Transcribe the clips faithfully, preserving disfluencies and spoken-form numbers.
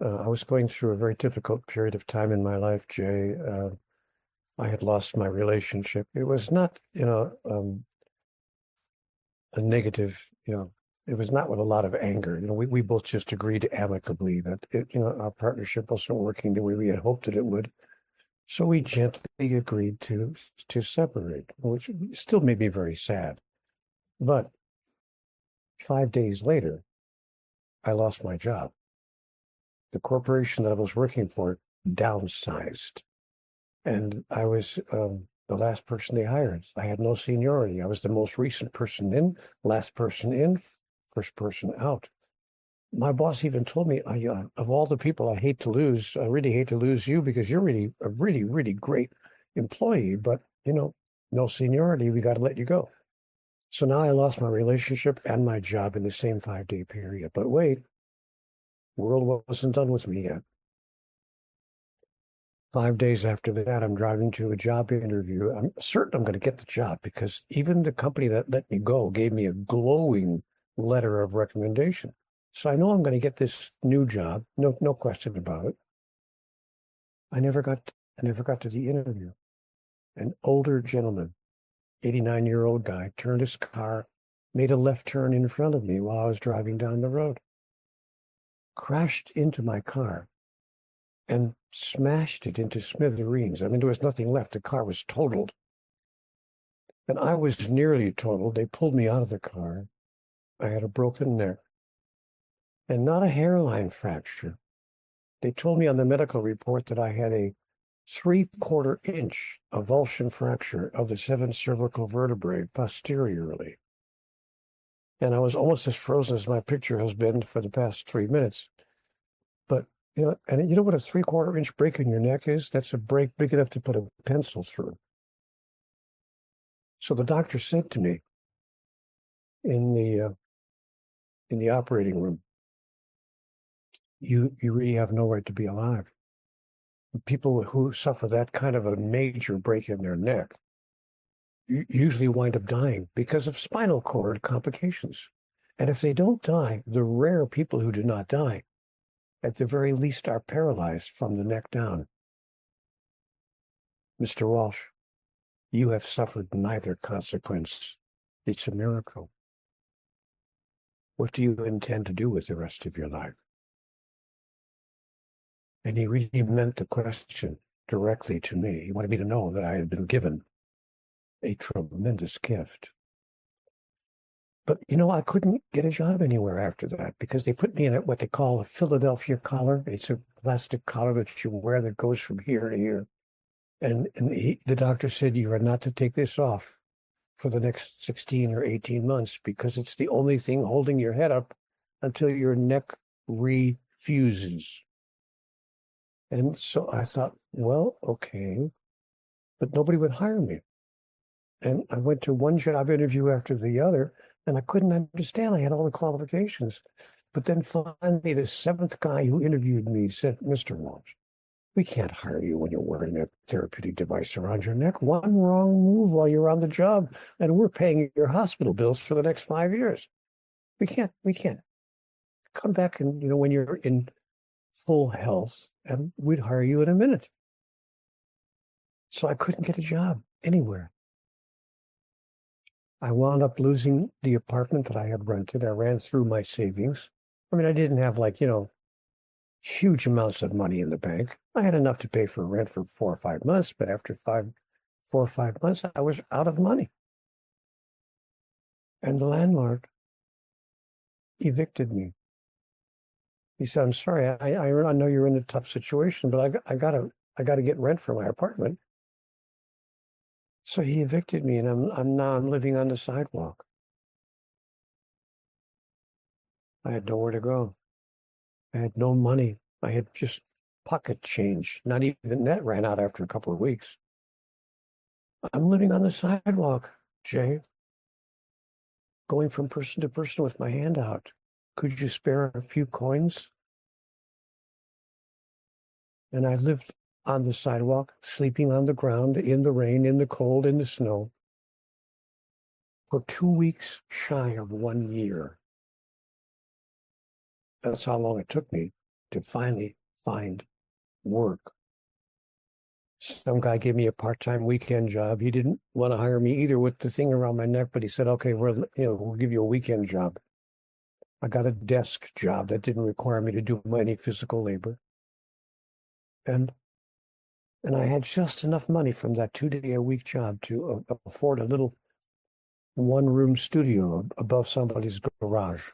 Uh, I was going through a very difficult period of time in my life, Jay. Uh, I had lost my relationship. It was not, you know, um, a negative, you know, it was not with a lot of anger. You know, we, we both just agreed amicably that it, you know, our partnership wasn't working the way we had hoped that it would. So we gently agreed to to separate, which still made me very sad. But five days later, I lost my job. The corporation that I was working for downsized. And I was um, the last person they hired. I had no seniority. I was the most recent person in, last person in, first person out. My boss even told me, I, uh, of all the people I hate to lose, I really hate to lose you because you're really a really, really great employee. But, you know, no seniority, we got to let you go. So now I lost my relationship and my job in the same five day period. But wait, world wasn't done with me yet. Five days after that, I'm driving to a job interview. I'm certain I'm going to get the job because even the company that let me go gave me a glowing letter of recommendation. So I know I'm going to get this new job. No, no question about it. I never got, I never got to the interview. An older gentleman, eighty-nine year old guy, turned his car, made a left turn in front of me while I was driving down the road, crashed into my car and smashed it into smithereens. I mean, there was nothing left. The car was totaled. And I was nearly totaled. They pulled me out of the car. I had a broken neck and not a hairline fracture. They told me on the medical report that I had a three-quarter inch avulsion fracture of the seventh cervical vertebrae posteriorly. And I was almost as frozen as my picture has been for the past three minutes. But you know, and you know what a three-quarter inch break in your neck is? That's a break big enough to put a pencil through. So the doctor said to me in the uh, in the operating room, "You you really have no right to be alive. People who suffer that kind of a major break in their neck usually wind up dying because of spinal cord complications. And if they don't die, the rare people who do not die, at the very least, are paralyzed from the neck down. Mister Walsh, you have suffered neither consequence. It's a miracle. What do you intend to do with the rest of your life?" And he really meant the question directly to me. He wanted me to know that I had been given a tremendous gift. But, you know, I couldn't get a job anywhere after that because they put me in what they call a Philadelphia collar. It's a plastic collar that you wear that goes from here to here. And, and he, the doctor said, you are not to take this off for the next sixteen or eighteen months because it's the only thing holding your head up until your neck refuses. And so I thought, well, okay, but nobody would hire me. And I went to one job interview after the other, and I couldn't understand. I had all the qualifications. But then finally, the seventh guy who interviewed me said, "Mister Walsh, we can't hire you when you're wearing a therapeutic device around your neck. One wrong move while you're on the job, and we're paying your hospital bills for the next five years. We can't, we can't. Come back and, you know, when you're in full health, and we'd hire you in a minute." So I couldn't get a job anywhere. I wound up losing the apartment that I had rented. I ran through my savings. I mean, I didn't have like, you know, huge amounts of money in the bank. I had enough to pay for rent for four or five months, but after five, four or five months, I was out of money. And the landlord evicted me. He said, "I'm sorry, I, I, I know you're in a tough situation, but I, I gotta, I gotta get rent for my apartment." So he evicted me, and I'm, I'm now I'm living on the sidewalk. I had nowhere to go. I had no money. I had just pocket change. Not even that ran out after a couple of weeks. I'm living on the sidewalk, Jay, going from person to person with my hand out. Could you spare a few coins? And I lived on the sidewalk, sleeping on the ground, in the rain, in the cold, in the snow, for two weeks shy of one year. That's how long it took me to finally find work. Some guy gave me a part-time weekend job. He didn't want to hire me either with the thing around my neck, but he said, okay, we'll, you know, we'll give you a weekend job. I got a desk job that didn't require me to do any physical labor. And and I had just enough money from that two-day-a-week job to uh, afford a little one-room studio above somebody's garage.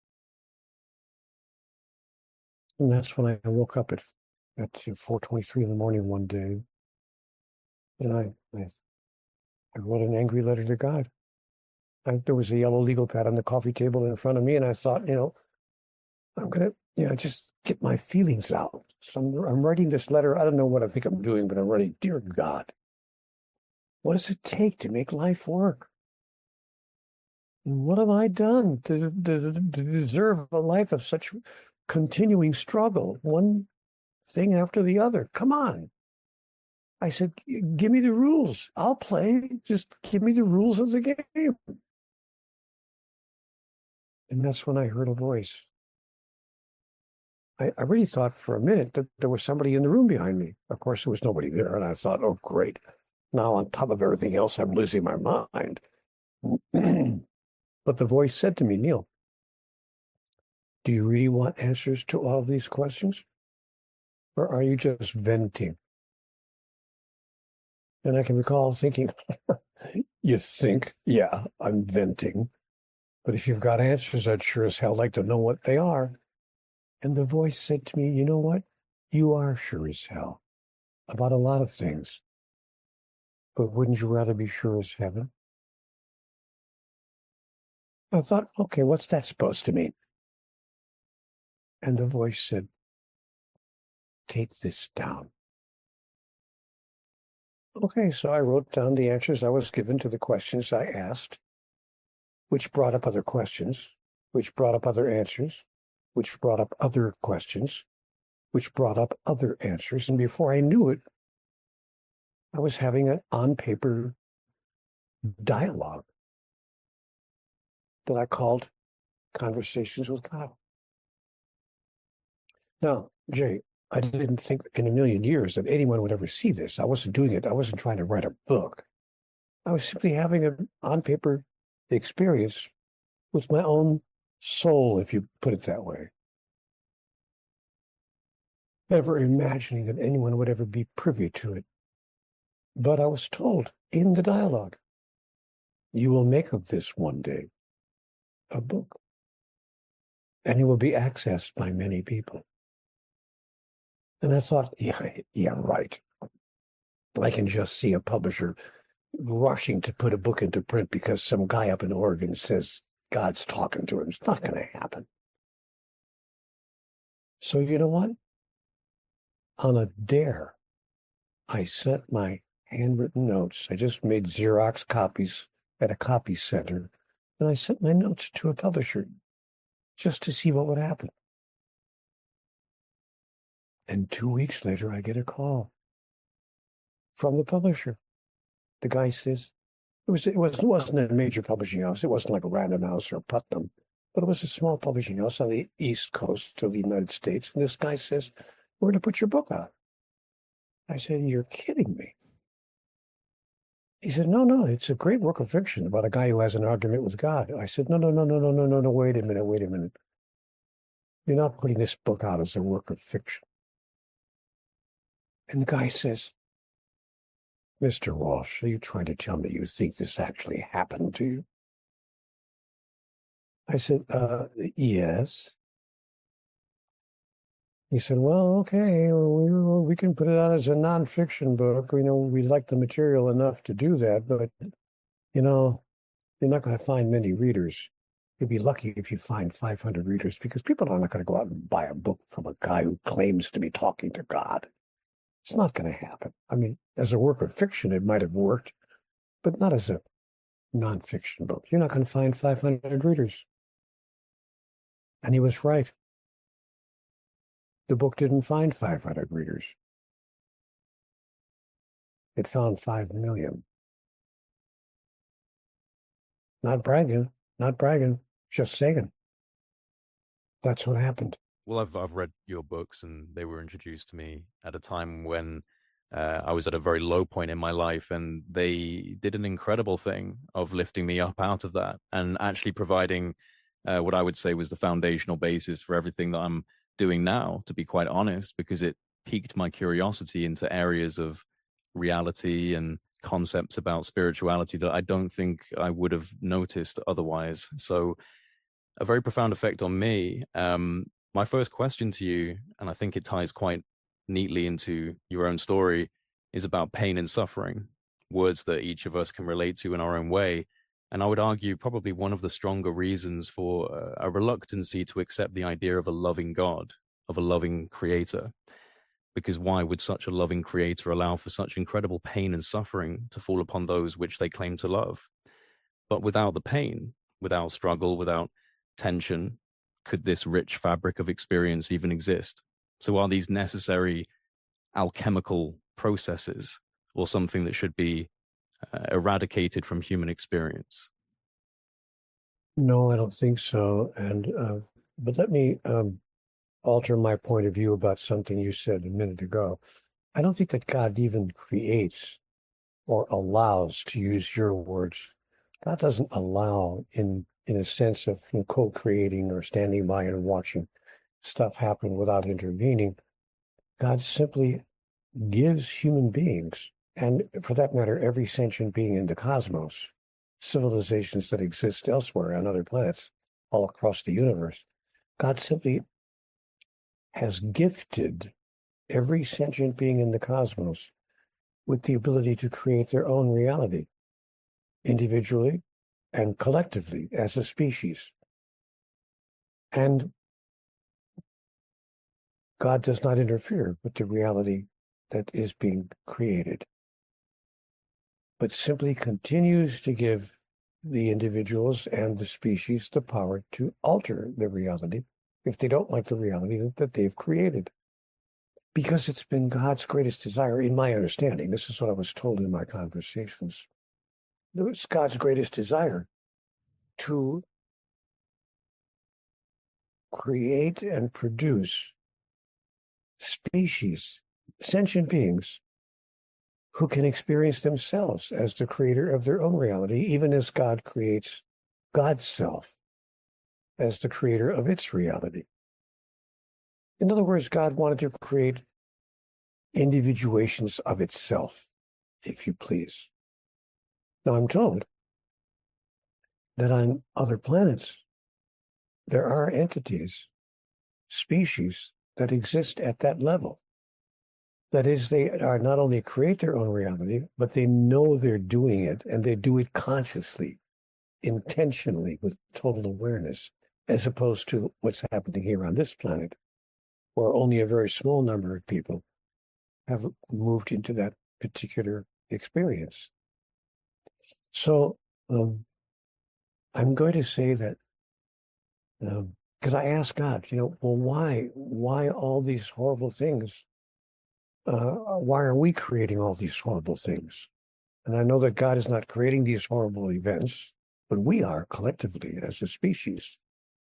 And that's when I woke up at at four twenty-three in the morning one day. And I, I, I wrote an angry letter to God. I, there was a yellow legal pad on the coffee table in front of me, and I thought, you know, I'm going to, you know, just get my feelings out. So I'm, I'm writing this letter. I don't know what I think I'm doing, but I'm writing, dear God, what does it take to make life work? What have I done to, to, to deserve a life of such continuing struggle? One thing after the other. Come on. I said, give me the rules. I'll play. Just give me the rules of the game. And that's when I heard a voice. I, I really thought for a minute that there was somebody in the room behind me. Of course, there was nobody there. And I thought, oh, great. Now, on top of everything else, I'm losing my mind. But the voice said to me, Neil, do you really want answers to all of these questions? Or are you just venting? And I can recall thinking, you think, yeah, I'm venting. But if you've got answers, I'd sure as hell like to know what they are. And the voice said to me, you know what? You are sure as hell about a lot of things. But wouldn't you rather be sure as heaven? I thought, okay, what's that supposed to mean? And the voice said, take this down. Okay, so I wrote down the answers I was given to the questions I asked, which brought up other questions, which brought up other answers, which brought up other questions, which brought up other answers. And before I knew it, I was having an on-paper dialogue that I called Conversations with God. Now, Jay, I didn't think in a million years that anyone would ever see this. I wasn't doing it. I wasn't trying to write a book. I was simply having an on-paper experience with my own soul, if you put it that way. Never imagining that anyone would ever be privy to it. But I was told in the dialogue, you will make of this one day a book, and it will be accessed by many people. And I thought, yeah, yeah, right. I can just see a publisher rushing to put a book into print because some guy up in Oregon says God's talking to him. It's not going to happen. So you know what? On a dare, I sent my handwritten notes. I just made Xerox copies at a copy center, and I sent my notes to a publisher just to see what would happen. And two weeks later, I get a call from the publisher. The guy says, it was it was it wasn't a major publishing house. It wasn't like a Random House or Putnam, but it was a small publishing house on the east coast of the United States. And this guy says, "Where to put your book out?" I said, "You're kidding me." He said, "No, no, it's a great work of fiction about a guy who has an argument with God." I said, "No, no, no, no, no, no, no, no. Wait a minute, wait a minute. You're not putting this book out as a work of fiction." And the guy says, "Mister Walsh, are you trying to tell me you think this actually happened to you?" I said, uh, yes. He said, "Well, okay, we, we can put it out as a nonfiction book. We know we like the material enough to do that, but, you know, you're not going to find many readers. You'll be lucky if you find five hundred readers, because people are not going to go out and buy a book from a guy who claims to be talking to God. It's not going to happen. I mean, as a work of fiction, it might have worked, but not as a nonfiction book. You're not going to find five hundred readers." And he was right. The book didn't find five hundred readers. It found five million. Not bragging, not bragging, just saying. That's what happened. well, I've I've read your books, and they were introduced to me at a time when uh, I was at a very low point in my life, and they did an incredible thing of lifting me up out of that and actually providing uh, what I would say was the foundational basis for everything that I'm doing now, to be quite honest, because it piqued my curiosity into areas of reality and concepts about spirituality that I don't think I would have noticed otherwise. So a very profound effect on me. Um, my first question to you, and I think it ties quite neatly into your own story, is about pain and suffering, words that each of us can relate to in our own way. And I would argue probably one of the stronger reasons for uh, a reluctancy to accept the idea of a loving God, of a loving creator. Because why would such a loving creator allow for such incredible pain and suffering to fall upon those which they claim to love? But without the pain, without struggle, without tension, could this rich fabric of experience even exist? So are these necessary alchemical processes, or something that should be uh, eradicated from human experience? No, I don't think so. And uh, but let me um, alter my point of view about something you said a minute ago. I don't think that God even creates or allows, to use your words. God doesn't allow in in a sense of you know, co-creating or standing by and watching stuff happen without intervening. God simply gives human beings, and for that matter, every sentient being in the cosmos, civilizations that exist elsewhere on other planets, all across the universe. God simply has gifted every sentient being in the cosmos with the ability to create their own reality, individually and collectively as a species. And God does not interfere with the reality that is being created, but simply continues to give the individuals and the species the power to alter the reality if they don't like the reality that they've created. Because it's been God's greatest desire, in my understanding, this is what I was told in my conversations, it's God's greatest desire to create and produce species, sentient beings, who can experience themselves as the creator of their own reality, even as God creates God's self as the creator of its reality. In other words, God wanted to create individuations of itself, if you please. Now, I'm told that on other planets, there are entities, species that exist at that level. That is, they are not only create their own reality, but they know they're doing it, and they do it consciously, intentionally, with total awareness, as opposed to what's happening here on this planet, where only a very small number of people have moved into that particular experience. So um, I'm going to say that, because um, I asked God, you know, well, why, why all these horrible things? Uh, why are we creating all these horrible things? And I know that God is not creating these horrible events, but we are collectively as a species.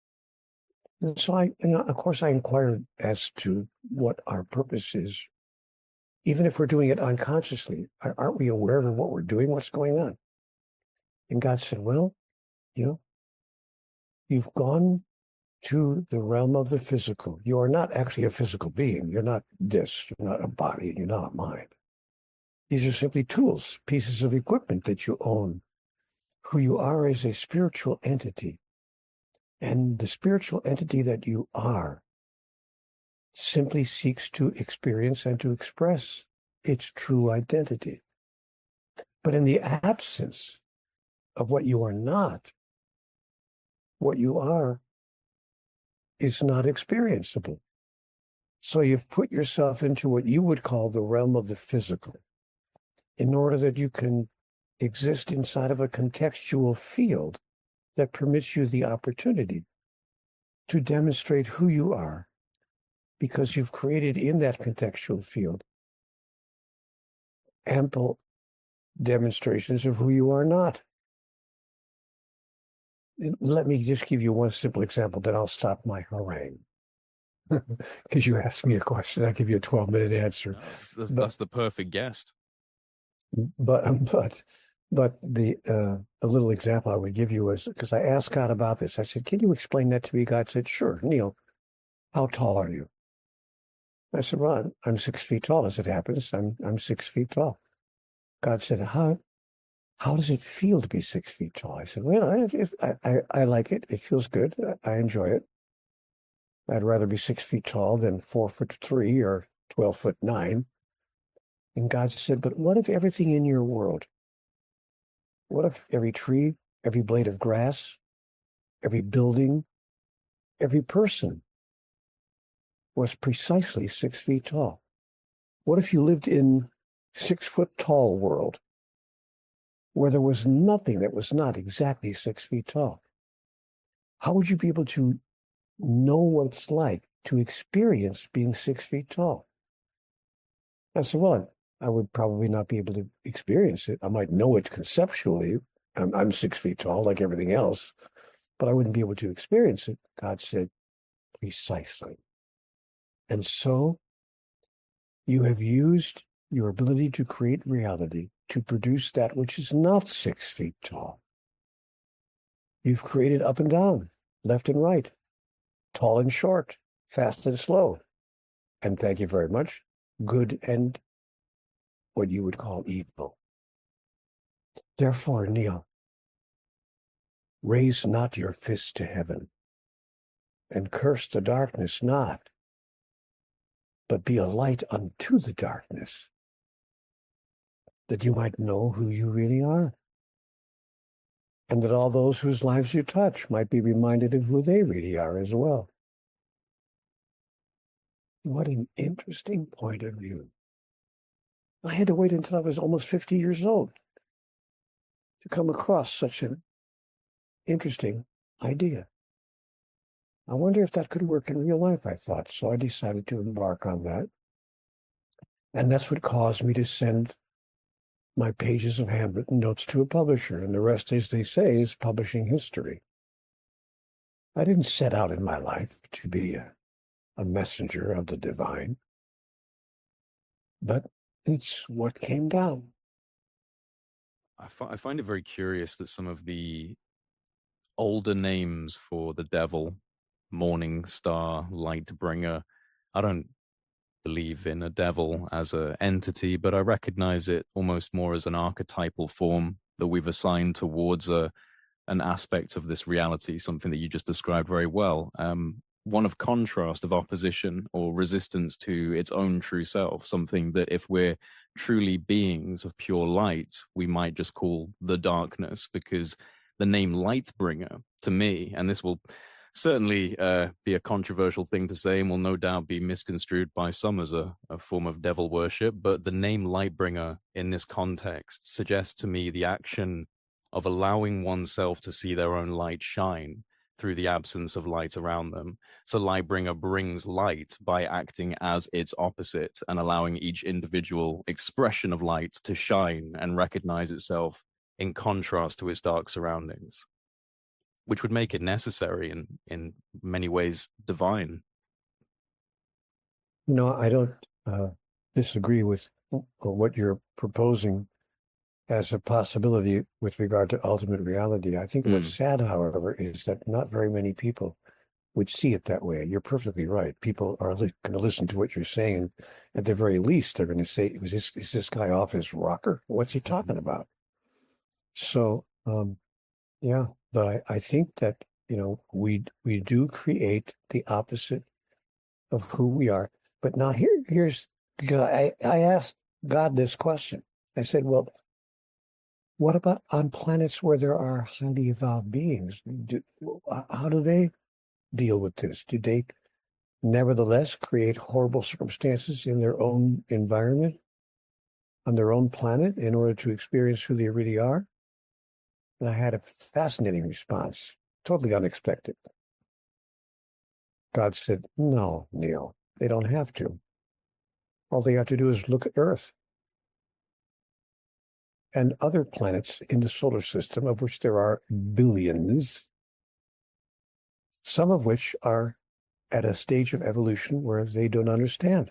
And so I, you know, of course, I inquired as to what our purpose is. Even if we're doing it unconsciously, aren't we aware of what we're doing, what's going on? And God said, well, you know, you've gone to the realm of the physical. You are not actually a physical being. You're not this. You're not a body. You're not a mind. These are simply tools, pieces of equipment that you own. Who you are is a spiritual entity. And the spiritual entity that you are simply seeks to experience and to express its true identity. But in the absence of what you are not, what you are is not experienceable. So you've put yourself into what you would call the realm of the physical in order that you can exist inside of a contextual field that permits you the opportunity to demonstrate who you are, because you've created in that contextual field ample demonstrations of who you are not. Let me just give you one simple example, then I'll stop my harangue. because you asked me a question. I'll give you a twelve minute answer. No, that's, that's, But that's the perfect guest. but um, but but the uh, a little example I would give you was because I asked God about this. I said, "Can you explain that to me?" God said, "Sure, Neil. How tall are you?" I said, "Well, I'm, I'm six feet tall, as it happens. I'm I'm six feet tall." God said, "How how does it feel to be six feet tall?" I said, "Well, I, if, I, I I like it. It feels good. I enjoy it. I'd rather be six feet tall than four foot three or twelve foot nine." And God said, "But what if everything in your world, what if every tree, every blade of grass, every building, every person was precisely six feet tall? What if you lived in six foot tall world where there was nothing that was not exactly six feet tall? How would you be able to know what it's like to experience being six feet tall?" I said, "Well, I would probably not be able to experience it. I might know it conceptually. I'm, I'm six feet tall, like everything else, but I wouldn't be able to experience it." God said, "Precisely. And so you have used your ability to create reality to produce that which is not six feet tall. You've created up and down, left and right, tall and short, fast and slow, and thank you very much, good and what you would call evil. Therefore, Neil, raise not your fist to heaven, and curse the darkness not, but be a light unto the darkness, that you might know who you really are, and that all those whose lives you touch might be reminded of who they really are as well." What an interesting point of view. I had to wait until I was almost fifty years old to come across such an interesting idea. I wonder if that could work in real life, I thought. So I decided to embark on that. And that's what caused me to send my pages of handwritten notes to a publisher. And the rest, as they say, is publishing history. I didn't set out in my life to be a, a messenger of the divine, but it's what came down. I, fi- I find it very curious that some of the older names for the devil, morning star, light bringer, I don't believe in a devil as an entity, but I recognize it almost more as an archetypal form that we've assigned towards a an aspect of this reality, something that you just described very well. Um, one of contrast, of opposition or resistance to its own true self, something that if we're truly beings of pure light, we might just call the darkness, because the name Lightbringer, to me, and this will certainly uh, be a controversial thing to say and will no doubt be misconstrued by some as a, a form of devil worship, but the name Lightbringer in this context suggests to me the action of allowing oneself to see their own light shine through the absence of light around them. So Lightbringer brings light by acting as its opposite and allowing each individual expression of light to shine and recognize itself in contrast to its dark surroundings, which would make it necessary and in many ways divine. No, I don't uh, disagree with what you're proposing as a possibility with regard to ultimate reality. I think what's Mm. sad, however, is that not very many people would see it that way. You're perfectly right. People are li- going to listen to what you're saying, and at the very least, they're going to say, "Is this is this guy off his rocker? What's he talking about?" So, um, yeah, but I, I think that you know we we do create the opposite of who we are. But now here here's because I I asked God this question. I said, "Well, what about on planets where there are highly evolved beings? Do, how do they deal with this? Do they nevertheless create horrible circumstances in their own environment, on their own planet, in order to experience who they really are?" And I had a fascinating response, totally unexpected. God said, "No, Neil, they don't have to. All they have to do is look at Earth and other planets in the solar system, of which there are billions, some of which are at a stage of evolution where they don't understand.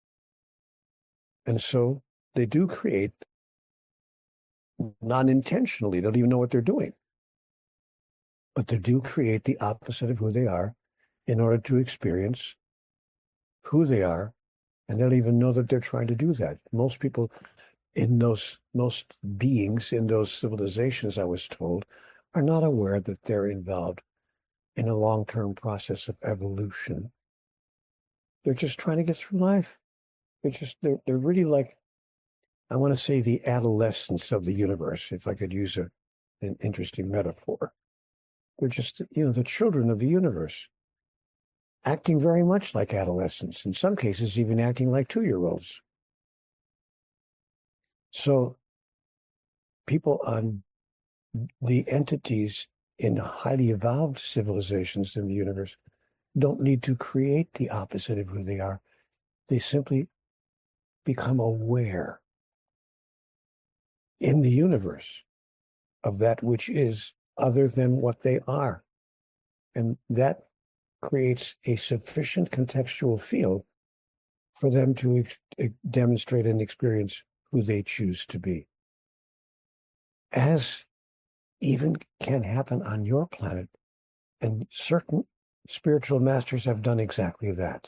And so they do create, non-intentionally, they don't even know what they're doing, but they do create the opposite of who they are in order to experience who they are, and they don't even know that they're trying to do that. Most people in those, most beings in those civilizations, I was told, are not aware that they're involved in a long-term process of evolution. They're just trying to get through life. They're just, they're, they're really like, I want to say the adolescence of the universe, if I could use a, an interesting metaphor. They're just, you know, the children of the universe, acting very much like adolescents, in some cases even acting like two-year-olds. So people on the entities in highly evolved civilizations in the universe don't need to create the opposite of who they are. They simply become aware in the universe of that which is other than what they are. And that creates a sufficient contextual field for them to ex- demonstrate and experience who they choose to be. As even can happen on your planet, and certain spiritual masters have done exactly that.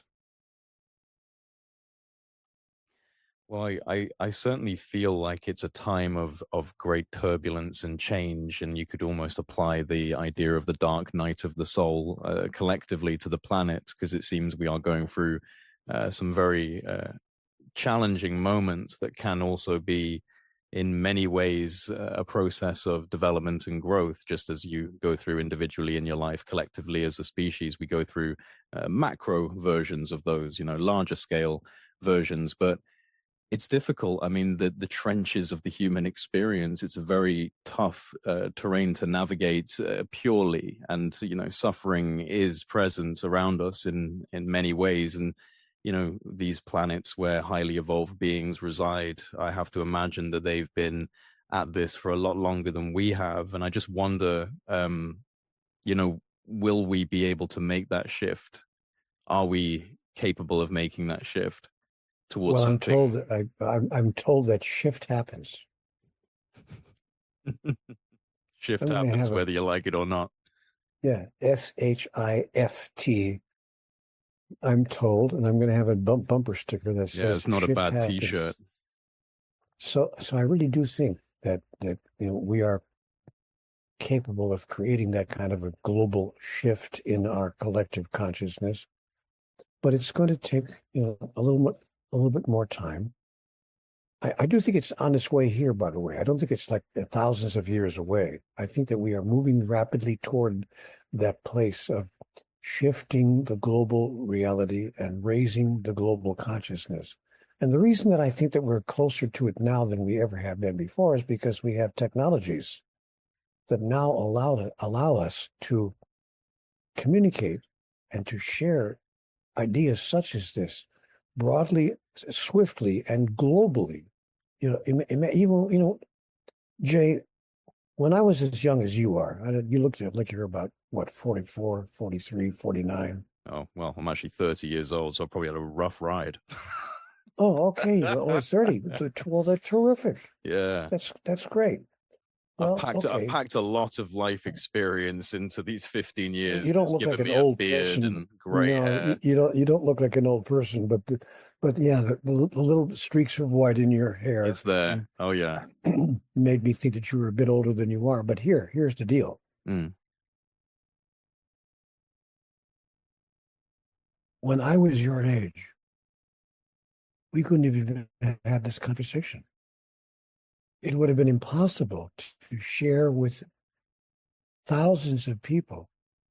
Well, I, I, I certainly feel like it's a time of, of great turbulence and change, and you could almost apply the idea of the dark night of the soul uh, collectively to the planet, because it seems we are going through uh, some very uh, challenging moments that can also be, in many ways, uh, a process of development and growth, just as you go through individually in your life. Collectively as a species, we go through uh, macro versions of those, you know, larger scale versions, but it's difficult. I mean, the, the trenches of the human experience, it's a very tough uh, terrain to navigate uh, purely. And, you know, suffering is present around us in, in many ways. And, you know, these planets where highly evolved beings reside, I have to imagine that they've been at this for a lot longer than we have. And I just wonder, um, you know, will we be able to make that shift? Are we capable of making that shift towards well, I'm something? told that I, I'm, I'm told that shift happens. Shift I'm gonna happens have a- whether you like it or not. Yeah, S H I F T. I'm told, and I'm going to have a bump, bumper sticker that says Yeah, it's not a shift bad happens. T-shirt. So, so I really do think that that you know we are capable of creating that kind of a global shift in our collective consciousness, but it's going to take you know a little bit a little bit more time. I, I do think it's on its way here, by the way. I don't think it's like thousands of years away. I think that we are moving rapidly toward that place of shifting the global reality and raising the global consciousness. And the reason that I think that we're closer to it now than we ever have been before is because we have technologies that now allow to, allow us to communicate and to share ideas such as this broadly, swiftly, and globally. You know, even, you know, Jay, when I was as young as you are, you looked at it like you're about, what, forty-four, forty-three, forty-nine. Oh, well, I'm actually thirty years old, so I probably had a rough ride. Oh, okay. Or thirty. Well, that's terrific. Yeah. That's that's great. Well, I've packed okay. I've packed a lot of life experience into these fifteen years. You don't It's look given like an me a old beard person. and gray No, hair. you, you don't. You don't look like an old person, but the, but yeah, the, the little streaks of white in your hair. It's there. Oh yeah. Made me think that you were a bit older than you are. But here, here's the deal. Mm. When I was your age, we couldn't have even had this conversation. It would have been impossible to share with thousands of people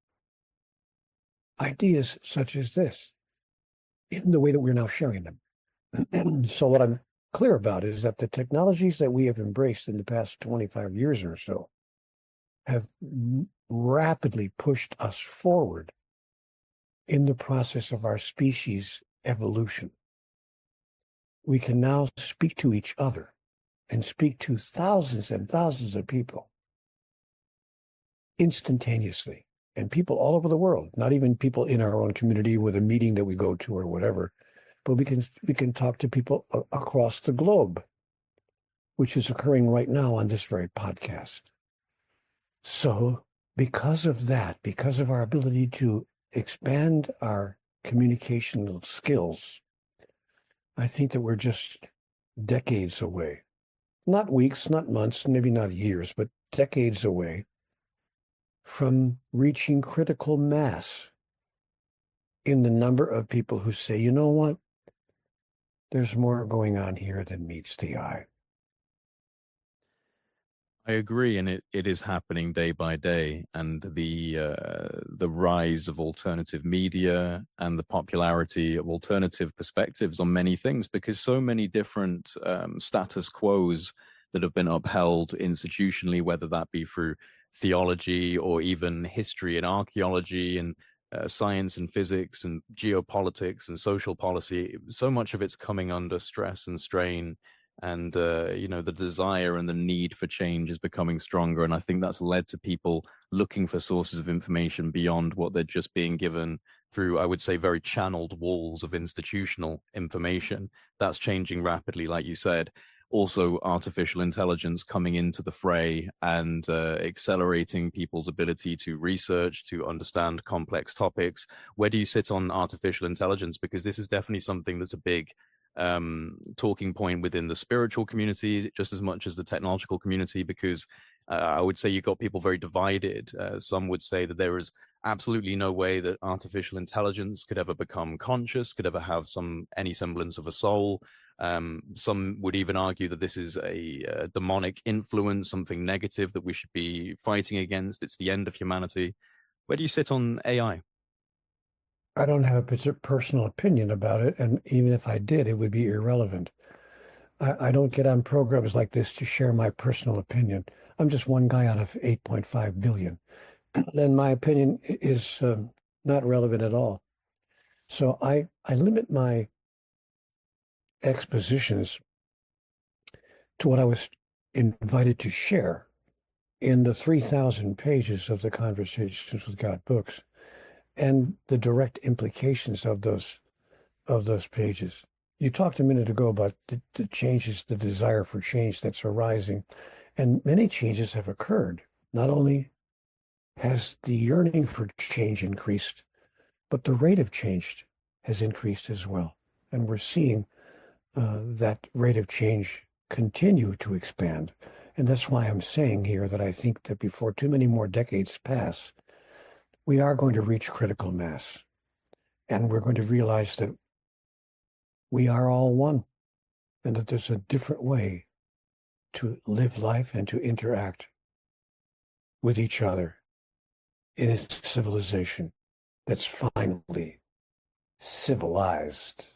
ideas such as this in the way that we're now sharing them. So what I'm clear about is that the technologies that we have embraced in the past twenty-five years or so have rapidly pushed us forward in the process of our species evolution. We can now speak to each other and speak to thousands and thousands of people instantaneously and people all over the world, not even people in our own community with a meeting that we go to or whatever, but we can we can talk to people a- across the globe, which is occurring right now on this very podcast. So because of that, because of our ability to expand our communicational skills, I think that we're just decades away, not weeks, not months, maybe not years, but decades away from reaching critical mass in the number of people who say, you know what, there's more going on here than meets the eye. I agree, and it, it is happening day by day. And the uh, the rise of alternative media and the popularity of alternative perspectives on many things, because so many different um, status quos that have been upheld institutionally, whether that be through theology or even history and archaeology and uh, science and physics and geopolitics and social policy, so much of it's coming under stress and strain, and uh, you know, the desire and the need for change is becoming stronger. And I think that's led to people looking for sources of information beyond what they're just being given through, I would say, very channeled walls of institutional information. That's changing rapidly, like you said. Also, artificial intelligence coming into the fray and uh, accelerating people's ability to research, to understand complex topics. Where do you sit on artificial intelligence? Because this is definitely something that's a big um, talking point within the spiritual community, just as much as the technological community, because uh, I would say you've got people very divided. Uh, some would say that there is absolutely no way that artificial intelligence could ever become conscious, could ever have some any semblance of a soul. Um, some would even argue that this is a, a demonic influence, something negative that we should be fighting against. It's the end of humanity. Where do you sit on A I? I don't have a personal opinion about it, and even if I did, it would be irrelevant. I, I don't get on programs like this to share my personal opinion. I'm just one guy out of eight point five billion, and my opinion is um, not relevant at all. So I, I limit my expositions to what I was invited to share in the three thousand pages of the Conversations with God books and the direct implications of those of those pages. You talked a minute ago about the, the changes, the desire for change that's arising, and many changes have occurred. Not only has the yearning for change increased, but the rate of change has increased as well. And we're seeing uh, that rate of change continue to expand. And that's why I'm saying here that I think that before too many more decades pass, we are going to reach critical mass. And we're going to realize that we are all one, and that there's a different way to live life and to interact with each other in a civilization that's finally civilized.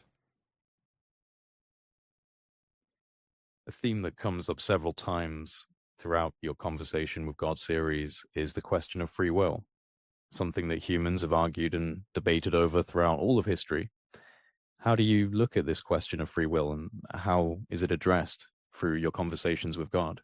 A theme that comes up several times throughout your Conversation with God series is the question of free will, something that humans have argued and debated over throughout all of history. How do you look at this question of free will, and how is it addressed through your conversations with God?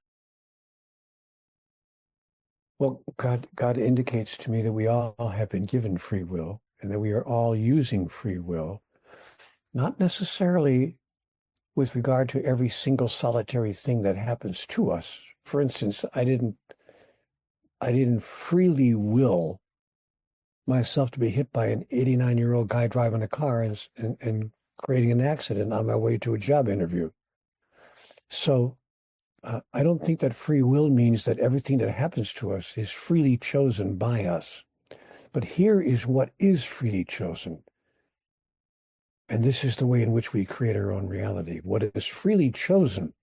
Well, God, God indicates to me that we all have been given free will and that we are all using free will, not necessarily with regard to every single solitary thing that happens to us. For instance, I didn't, I didn't freely will myself to be hit by an eighty-nine-year-old guy driving a car and, and, and creating an accident on my way to a job interview. So uh, I don't think that free will means that everything that happens to us is freely chosen by us. But here is what is freely chosen. And this is the way in which we create our own reality. What is freely chosen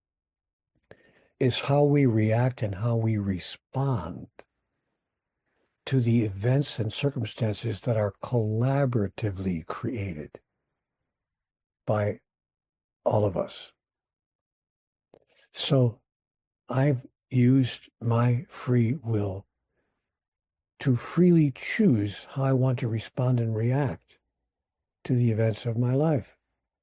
is how we react and how we respond to the events and circumstances that are collaboratively created by all of us. So I've used my free will to freely choose how I want to respond and react to the events of my life.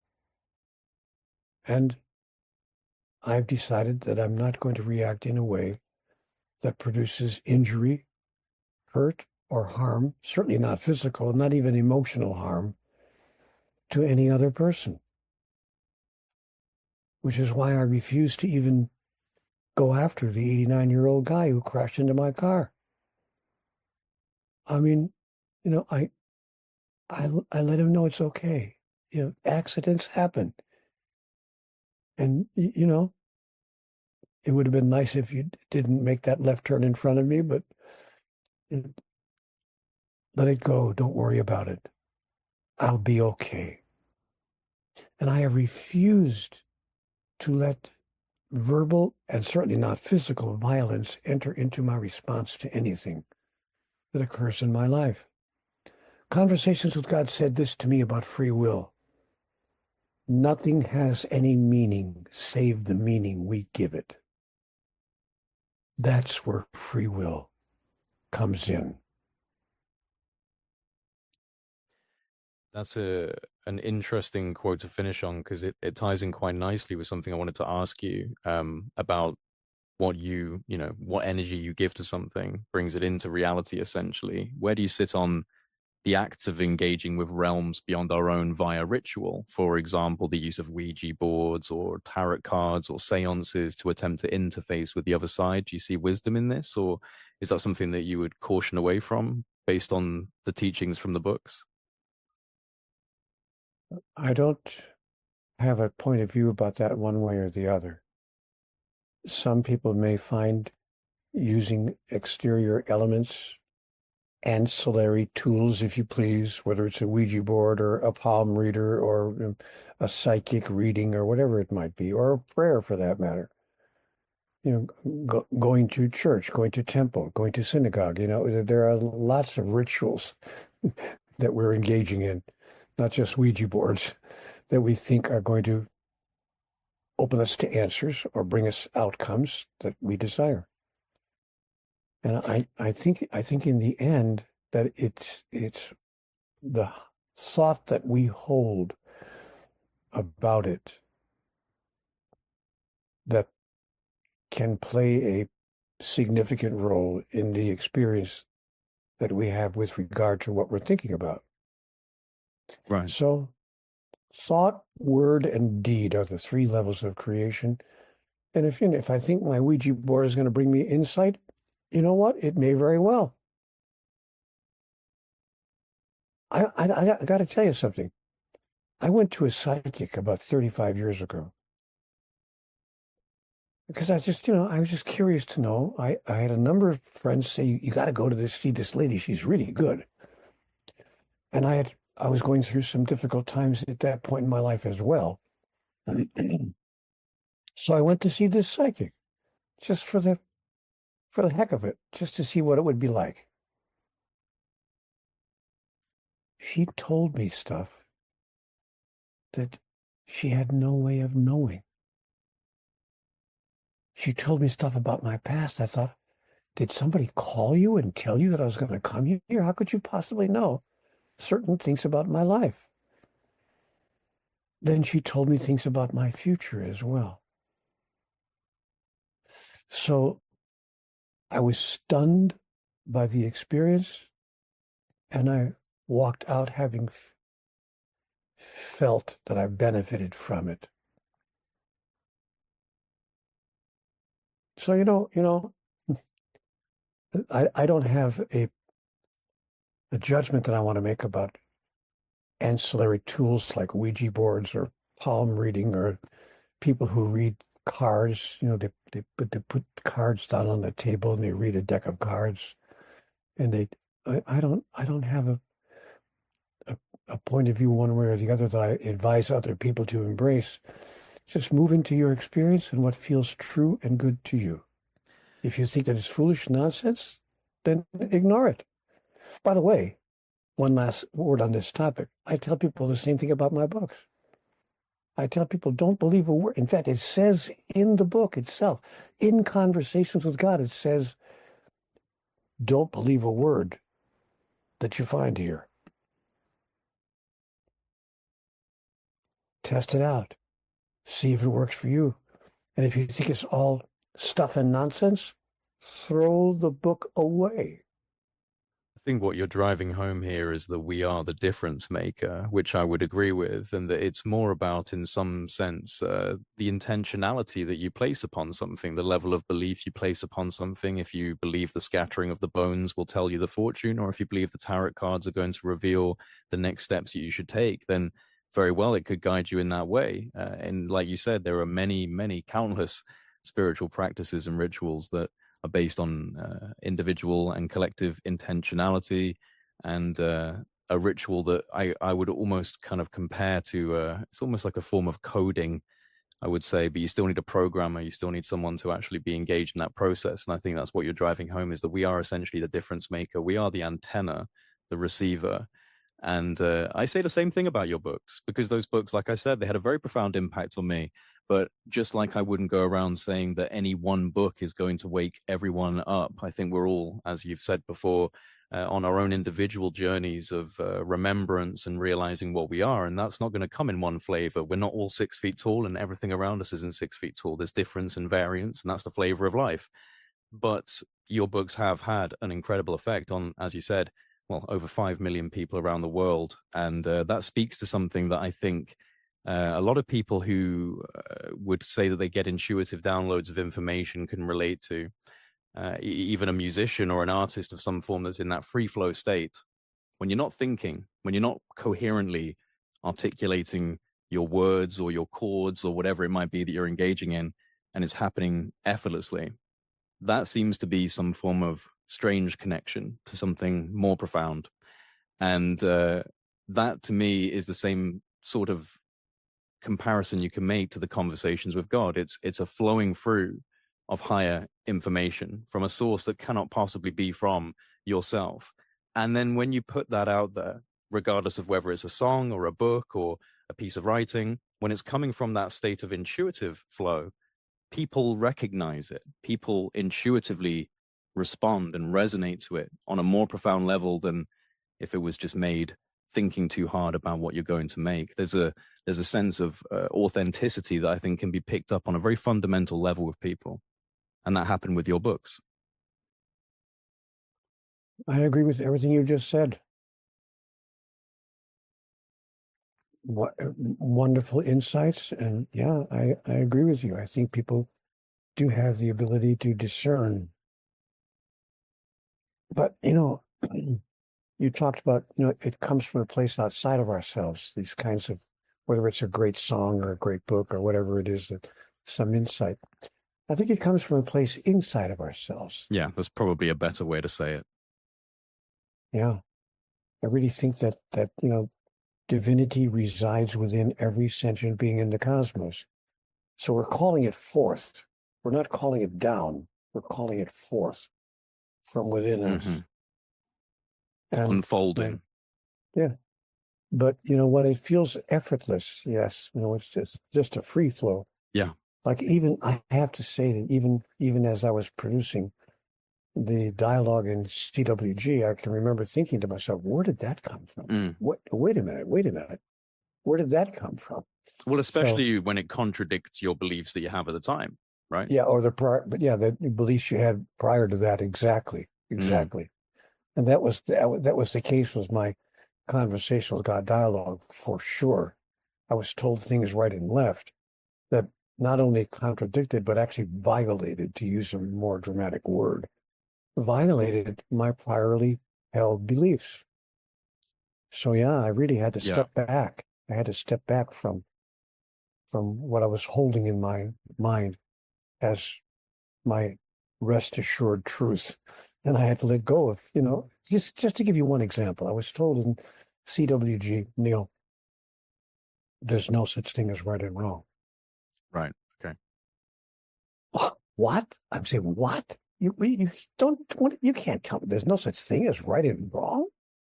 And I've decided that I'm not going to react in a way that produces injury, hurt, or harm, certainly not physical, not even emotional harm, to any other person. Which is why I refuse to even go after the eighty-nine-year-old guy who crashed into my car. I mean, you know, I, I, I let him know it's okay. You know, accidents happen. And, you know, it would have been nice if you didn't make that left turn in front of me, but you know, let it go. Don't worry about it. I'll be okay. And I have refused to let verbal and certainly not physical violence enter into my response to anything that occurs in my life. Conversations with God said this to me about free will. Nothing has any meaning save the meaning we give it. That's where free will comes in. That's a an interesting quote to finish on, because it, it ties in quite nicely with something I wanted to ask you um, about what you, you know, what energy you give to something brings it into reality, essentially. Where do you sit on the acts of engaging with realms beyond our own via ritual? For example, the use of Ouija boards or tarot cards or seances to attempt to interface with the other side. Do you see wisdom in this, or is that something that you would caution away from based on the teachings from the books? I don't have a point of view about that one way or the other. Some people may find using exterior elements, ancillary tools, if you please, whether it's a Ouija board or a palm reader or a psychic reading or whatever it might be, or a prayer for that matter. You know, go, going to church, going to temple, going to synagogue, you know, there are lots of rituals that we're engaging in, not just Ouija boards, that we think are going to open us to answers or bring us outcomes that we desire. And I, I think I think in the end that it's it's the thought that we hold about it that can play a significant role in the experience that we have with regard to what we're thinking about. Right. So thought, word, and deed are the three levels of creation. And if you know, if I think my Ouija board is going to bring me insight, you know what? It may very well. I I, I got to tell you something. I went to a psychic about thirty-five years ago because I just, you know, I was just curious to know. I, I had a number of friends say, you, you got to go to this, see this lady. She's really good. And I had, I was going through some difficult times at that point in my life as well. So I went to see this psychic just for the, for the heck of it, just to see what it would be like. She told me stuff that she had no way of knowing. She told me stuff about my past. I thought, did somebody call you and tell you that I was going to come here? How could you possibly know certain things about my life? Then she told me things about my future as well. So I was stunned by the experience, and I walked out having f- felt that I benefited from it. So, you know, you know, I, I don't have a, a judgment that I want to make about ancillary tools like Ouija boards or palm reading or people who read cards. You know, they, they, put, they put cards down on the table and they read a deck of cards. And they, I, I don't, I don't have a, a, a point of view one way or the other that I advise other people to embrace. Just move into your experience and what feels true and good to you. If you think that it's foolish nonsense, then ignore it. By the way, one last word on this topic. I tell people the same thing about my books. I tell people, don't believe a word. In fact, it says in the book itself, in Conversations with God, it says, don't believe a word that you find here. Test it out. See if it works for you. And if you think it's all stuff and nonsense, throw the book away. I think what you're driving home here is that we are the difference maker, which I would agree with, and that it's more about, in some sense, uh, the intentionality that you place upon something, the level of belief you place upon something. If you believe the scattering of the bones will tell you the fortune, or if you believe the tarot cards are going to reveal the next steps that you should take, then very well it could guide you in that way. Uh, and like you said, there are many, many countless spiritual practices and rituals that are based on uh, individual and collective intentionality, and uh, a ritual that I, I would almost kind of compare to, uh, it's almost like a form of coding, I would say, but you still need a programmer, you still need someone to actually be engaged in that process. And I think that's what you're driving home, is that we are essentially the difference maker. We are the antenna, the receiver. And uh, I say the same thing about your books, because those books, like I said, they had a very profound impact on me. But just like I wouldn't go around saying that any one book is going to wake everyone up, I think we're all, as you've said before, uh, on our own individual journeys of uh, remembrance and realizing what we are. And that's not going to come in one flavor. We're not all six feet tall and everything around us isn't six feet tall. There's difference and variance, and that's the flavor of life. But your books have had an incredible effect on, as you said, well, over five million people around the world. And uh, that speaks to something that I think uh, a lot of people who uh, would say that they get intuitive downloads of information can relate to. Uh, e- even a musician or an artist of some form that's in that free flow state. When you're not thinking, when you're not coherently articulating your words or your chords or whatever it might be that you're engaging in, and it's happening effortlessly, that seems to be some form of strange connection to something more profound. And uh, that to me is the same sort of comparison you can make to the conversations with God. It's it's a flowing through of higher information from a source that cannot possibly be from yourself. And then when you put that out there, regardless of whether it's a song or a book or a piece of writing, when it's coming from that state of intuitive flow, people recognize it. People intuitively respond and resonate to it on a more profound level than if it was just made thinking too hard about what you're going to make. There's a there's a sense of uh, authenticity that I think can be picked up on a very fundamental level with people. And that happened with your books. I agree with everything you just said. What wonderful insights. And yeah, I, I agree with you. I think people do have the ability to discern. But, you know, you talked about, you know, it comes from a place outside of ourselves, these kinds of, whether it's a great song or a great book or whatever it is, that some insight. I think it comes from a place inside of ourselves. Yeah, that's probably a better way to say it. Yeah. I really think that, that, you know, divinity resides within every sentient being in the cosmos. So we're calling it forth. We're not calling it down. We're calling it forth from within us. Mm-hmm. And, unfolding. Yeah. yeah. But, you know, when it feels effortless, yes, you know, it's just, just a free flow. Yeah. Like even, I have to say that even, even as I was producing the dialogue in C W G, I can remember thinking to myself, where did that come from? Mm. What, wait a minute, wait a minute. Where did that come from? Well, especially so, when it contradicts your beliefs that you have at the time, right? Yeah, or the prior, but yeah, the beliefs you had prior to that, exactly, exactly. Mm. And that was, the, that was the case with my conversation with God dialogue, for sure. I was told things right and left that not only contradicted, but actually violated, to use a more dramatic word, violated my priorly held beliefs. So yeah, I really had to step yeah. back. I had to step back from from what I was holding in my mind as my rest assured truth. And I had to let go of, you know, just, just to give you one example, I was told in C W G, Neil, there's no such thing as right and wrong. Right. Okay. What? I'm saying, what? You, you don't, you can't tell me there's no such thing as right and wrong?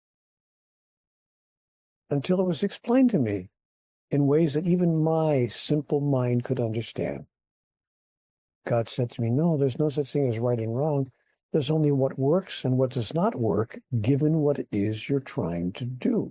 Until it was explained to me in ways that even my simple mind could understand. God said to me, no, there's no such thing as right and wrong. There's only what works and what does not work, given what it is you're trying to do.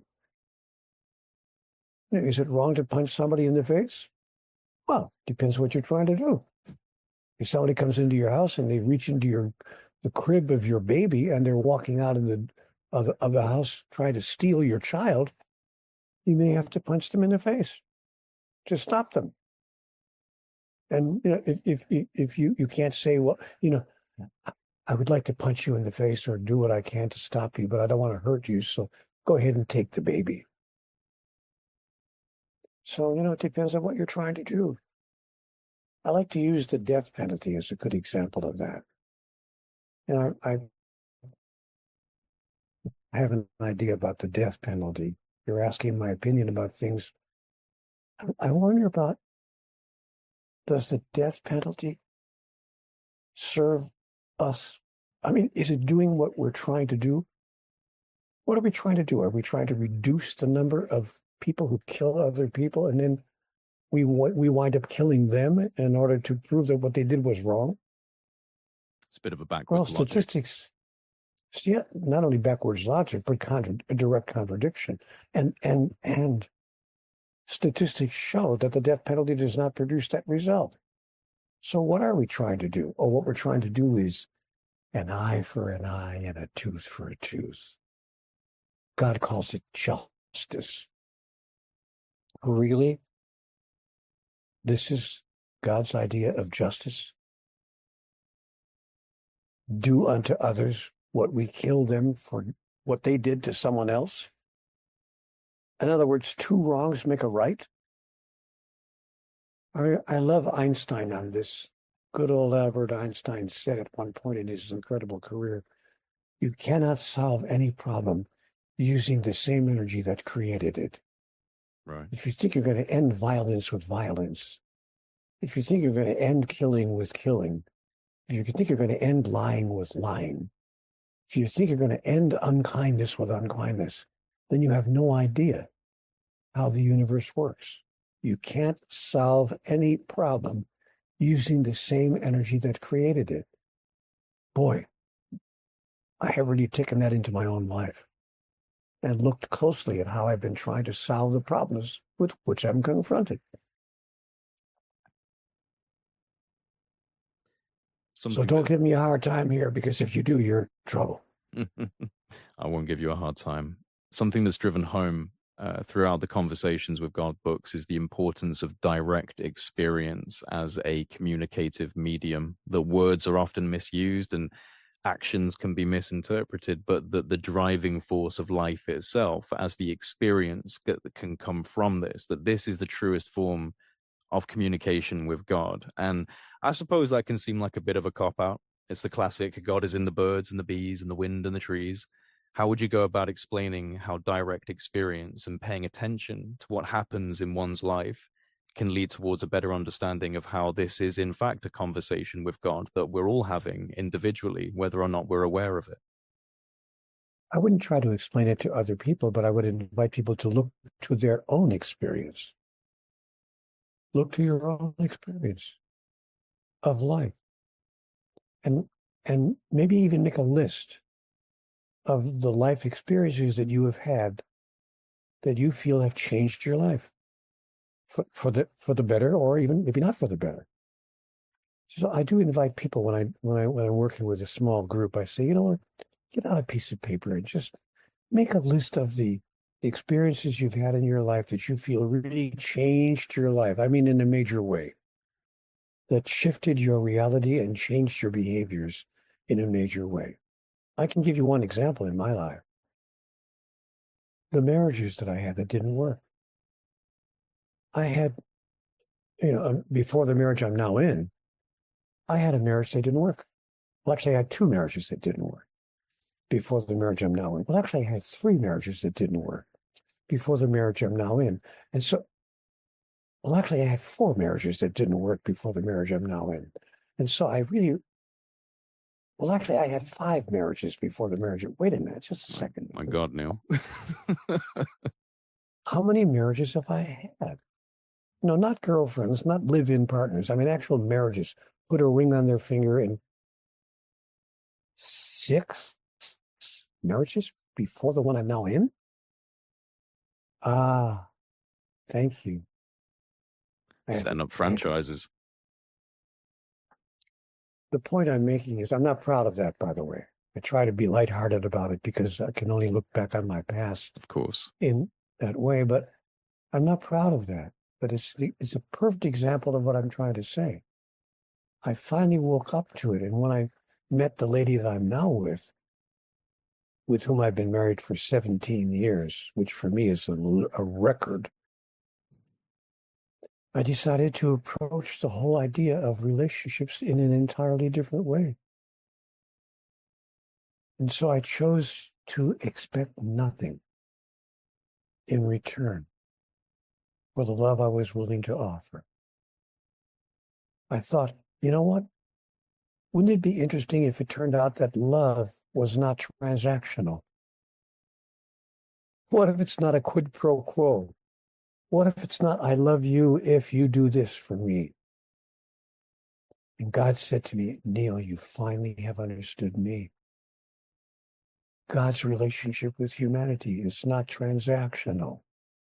Is it wrong to punch somebody in the face? Well, depends what you're trying to do. If somebody comes into your house and they reach into your the crib of your baby and they're walking out in the of the, of the house try to steal your child, you may have to punch them in the face to stop them. And you know, if if if you you can't say, well, you know, I would like to punch you in the face or do what I can to stop you, but I don't want to hurt you, so go ahead and take the baby. So, you know, it depends on what you're trying to do. I like to use the death penalty as a good example of that. You know, I I have an idea about the death penalty. You're asking my opinion about things. I, I wonder about, does the death penalty serve us? I mean, is it doing what we're trying to do? What are we trying to do? Are we trying to reduce the number of people who kill other people, and then we we wind up killing them in order to prove that what they did was wrong? It's a bit of a backwards Well, logic. statistics, yeah, not only backwards logic, but contra- a direct contradiction. And and and statistics show that the death penalty does not produce that result. So what are we trying to do? Oh, what we're trying to do is an eye for an eye and a tooth for a tooth. God calls it justice. Really? This is God's idea of justice? Do unto others what we kill them for what they did to someone else? In other words, two wrongs make a right? I, I love Einstein on this. Good old Albert Einstein said at one point in his incredible career, you cannot solve any problem using the same energy that created it. Right. If you think you're going to end violence with violence, if you think you're going to end killing with killing, if you think you're going to end lying with lying, if you think you're going to end unkindness with unkindness, then you have no idea how the universe works. You can't solve any problem using the same energy that created it. Boy, I have really taken that into my own life and looked closely at how I've been trying to solve the problems with which I'm confronted. Something so don't that... give me a hard time here, because if you do, you're in trouble. I won't give you a hard time. Something that's driven home uh, throughout the conversations with God Books is the importance of direct experience as a communicative medium. The words are often misused and actions can be misinterpreted, but that the driving force of life itself, as the experience that can come from this, that this is the truest form of communication with God. And I suppose that can seem like a bit of a cop-out. It's the classic, God is in the birds and the bees and the wind and the trees. How would you go about explaining how direct experience and paying attention to what happens in one's life can lead towards a better understanding of how this is in fact a conversation with God that we're all having individually, whether or not we're aware of it? I wouldn't try to explain it to other people, but I would invite people to look to their own experience. Look to your own experience of life. And and maybe even make a list of the life experiences that you have had that you feel have changed your life for, for the for the better, or even maybe not for the better. So I do invite people when I when I when I'm working with a small group, I say, you know what, get out a piece of paper and just make a list of the experiences you've had in your life that you feel really changed your life. I mean, in a major way, that shifted your reality and changed your behaviors in a major way. I can give you one example in my life. The marriages that I had that didn't work. I had, you know, before the marriage I'm now in, I had a marriage that didn't work. Well, actually, I had two marriages that didn't work before the marriage I'm now in. Well, actually, I had three marriages that didn't work before the marriage I'm now in. And so, well, actually, I had four marriages that didn't work before the marriage I'm now in. And so I really, well, actually, I had five marriages before the marriage. Wait a minute, just a second. My God, Neil. How many marriages have I had? No, not girlfriends, not live-in partners. I mean, actual marriages. Put a ring on their finger, and six marriages before the one I'm now in? Ah, thank you. Setting up franchises. The point I'm making is I'm not proud of that, by the way. I try to be lighthearted about it because I can only look back on my past Of course. in that way, but I'm not proud of that. But it's the, it's a perfect example of what I'm trying to say. I finally woke up to it, and when I met the lady that I'm now with, with whom I've been married for seventeen years, which for me is a, a record, I decided to approach the whole idea of relationships in an entirely different way. And so I chose to expect nothing in return for the love I was willing to offer. I thought, you know what? Wouldn't it be interesting if it turned out that love was not transactional? What if it's not a quid pro quo? What if it's not, I love you if you do this for me? And God said to me, Neil, you finally have understood me. God's relationship with humanity is not transactional.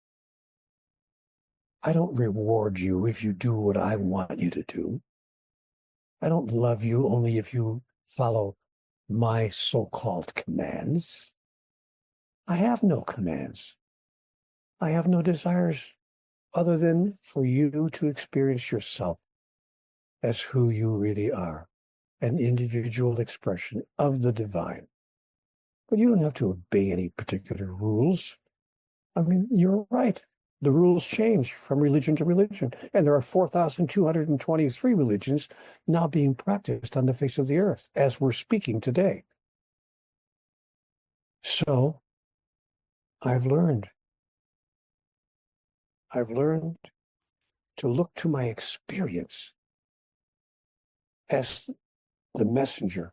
I don't reward you if you do what I want you to do. I don't love you only if you follow my so-called commands. I have no commands. I have no desires other than for you to experience yourself as who you really are, an individual expression of the divine. But you don't have to obey any particular rules. I mean, you're right. The rules change from religion to religion. And there are four thousand two hundred twenty-three religions now being practiced on the face of the earth as we're speaking today. So I've learned. I've learned to look to my experience as the messenger.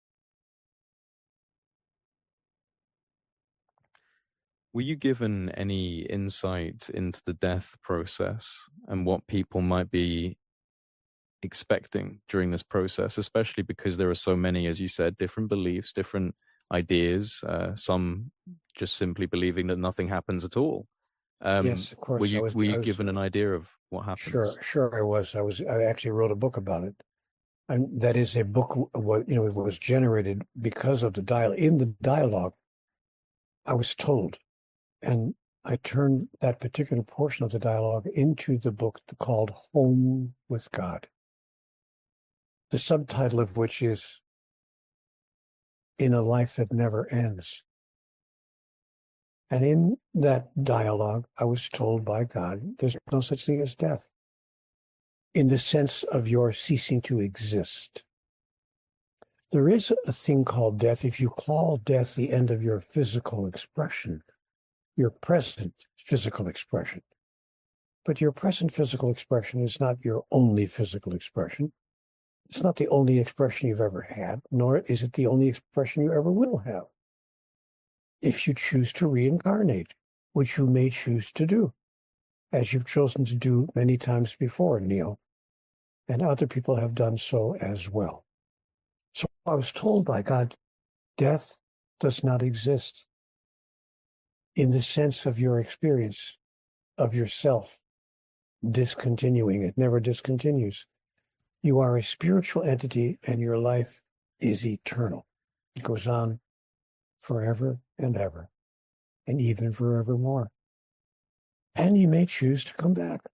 Were you given any insight into the death process and what people might be expecting during this process, especially because there are so many, as you said, different beliefs, different ideas, uh, some just simply believing that nothing happens at all? Um, Yes, of course. were you I was, were I you was, given an idea of what happens? Sure, sure. I was. I was. I actually wrote a book about it, and that is a book. What you know, it was generated because of the dialogue. In the dialogue, I was told, and I turned that particular portion of the dialogue into the book called "Home with God." The subtitle of which is "In a Life That Never Ends." And in that dialogue, I was told by God, there's no such thing as death in the sense of your ceasing to exist. There is a thing called death. If you call death the end of your physical expression, your present physical expression. But your present physical expression is not your only physical expression. It's not the only expression you've ever had, nor is it the only expression you ever will have. If you choose to reincarnate, which you may choose to do, as you've chosen to do many times before, Neil, and other people have done so as well. So I was told by God, death does not exist in the sense of your experience of yourself discontinuing. It never discontinues. You are a spiritual entity and your life is eternal. It goes on forever and ever, and even forevermore. And you may choose to come back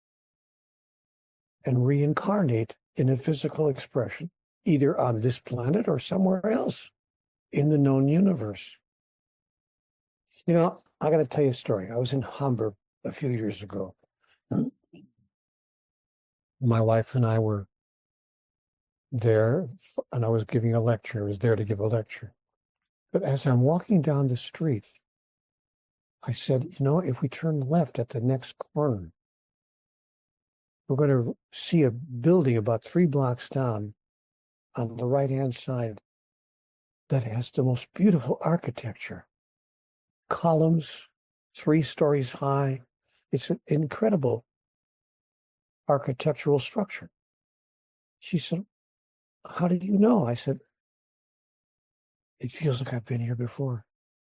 and reincarnate in a physical expression, either on this planet or somewhere else in the known universe. You know, I got to tell you a story. I was in Hamburg a few years ago. My wife and I were there, and I was giving a lecture. I was there to give a lecture. But as I'm walking down the street, I said, you know, if we turn left at the next corner, we're going to see a building about three blocks down on the right-hand side that has the most beautiful architecture. Columns, three stories high. It's an incredible architectural structure. She said, how did you know? I said, it feels like I've been here before.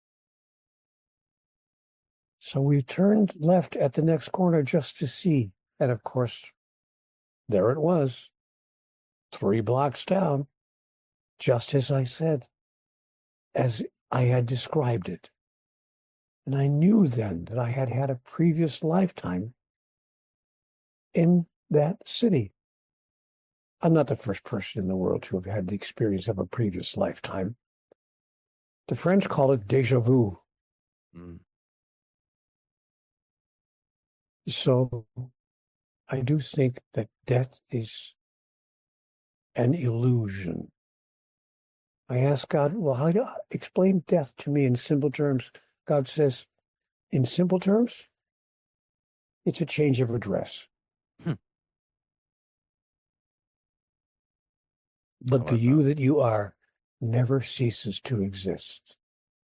So we turned left at the next corner just to see. And of course, there it was, three blocks down, just as I said. as I had described it. And I knew then that I had had a previous lifetime in that city. I'm not the first person in the world to have had the experience of a previous lifetime. The French call it déjà vu. Mm. So I do think that death is an illusion. I ask God, well, how do you explain death to me in simple terms? God says, in simple terms, it's a change of address. Hmm. But I the like you that. that you are never ceases to exist.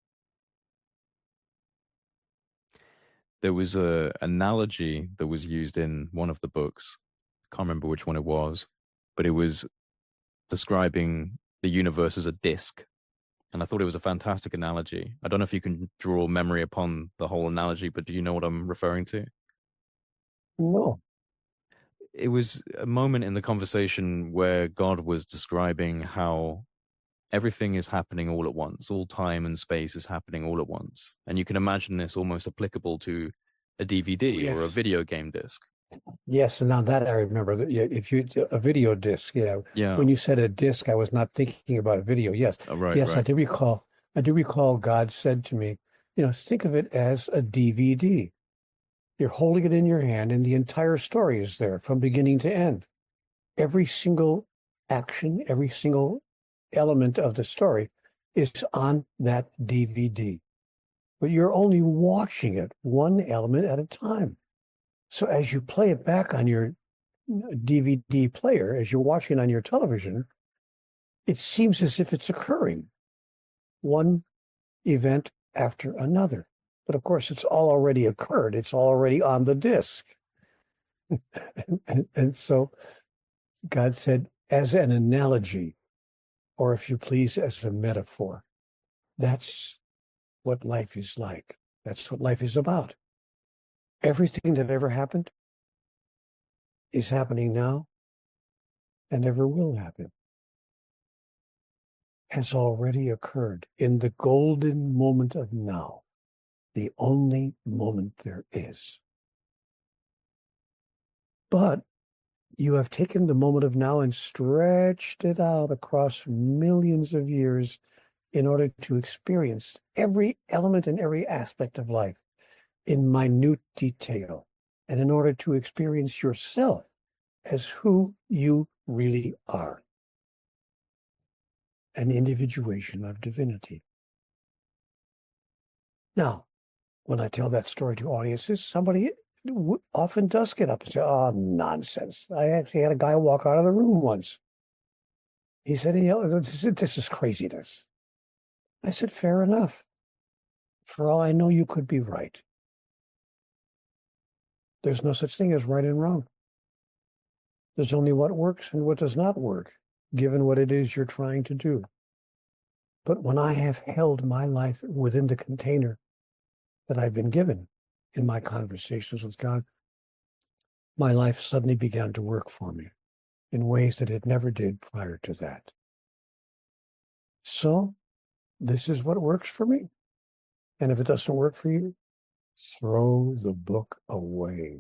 There was a analogy that was used in one of the books. Can't remember which one it was, but it was describing the universe as a disk. And I thought it was a fantastic analogy. I don't know if you can draw memory upon the whole analogy, but do you know what I'm referring to? No. It was a moment in the conversation where God was describing how everything is happening all at once. All time and space is happening all at once. And you can imagine this almost applicable to a D V D Yes. or a video game disc. Yes, and now that I remember that. Yeah, if you a video disc, yeah. Yeah. When you said a disc, I was not thinking about a video. Yes, Oh, right, yes, I right. do recall. I do recall God said to me, you know, think of it as a D V D. You're holding it in your hand, and the entire story is there from beginning to end. Every single action, every single element of the story is on that D V D. But you're only watching it one element at a time. So as you play it back on your D V D player, as you're watching on your television, it seems as if it's occurring, one event after another. But of course, it's all already occurred. It's already on the disc. and, and, and so God said, as an analogy, or if you please, as a metaphor, that's what life is like. That's what life is about. Everything that ever happened is happening now and ever will happen, has already occurred in the golden moment of now, the only moment there is. But you have taken the moment of now and stretched it out across millions of years in order to experience every element and every aspect of life in minute detail, and in order to experience yourself as who you really are, an individuation of divinity. Now, when I tell that story to audiences, somebody often does get up and say, oh, nonsense. I actually had a guy walk out of the room once. He said, you know, this, this is craziness. I said, fair enough. For all I know, you could be right. There's no such thing as right and wrong. There's only what works and what does not work, given what it is you're trying to do. But when I have held my life within the container that I've been given in my conversations with God, my life suddenly began to work for me in ways that it never did prior to that. So this is what works for me. And if it doesn't work for you, throw the book away.